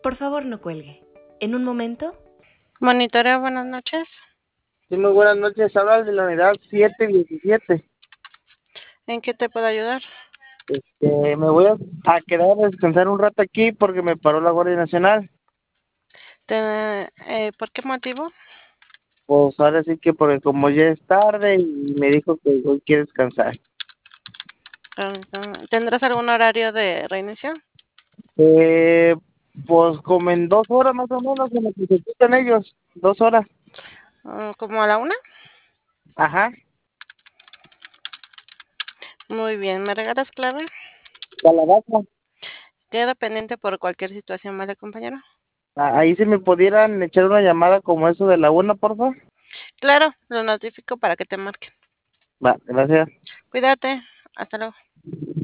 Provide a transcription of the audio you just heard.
Por favor, no cuelgue. En un momento. Monitoreo, buenas noches. Sí, muy buenas noches. Habla de la unidad 717. ¿En qué te puedo ayudar? Me voy a quedar a descansar un rato aquí porque me paró la Guardia Nacional. ¿Por qué motivo? Pues ahora sí que porque como ya es tarde y me dijo que hoy quiere descansar. ¿Tendrás algún horario de reinicio? Eh, pues como en 2 horas más o menos se necesitan ellos. 2 horas. ¿Como a la una? Ajá. Muy bien, ¿me regalas clave? Calabaza. Quedo pendiente por cualquier situación, ¿vale, compañero? Ahí si me pudieran echar una llamada como eso de la una, por favor. Claro, lo notifico para que te marquen. Va, gracias. Cuídate, hasta luego.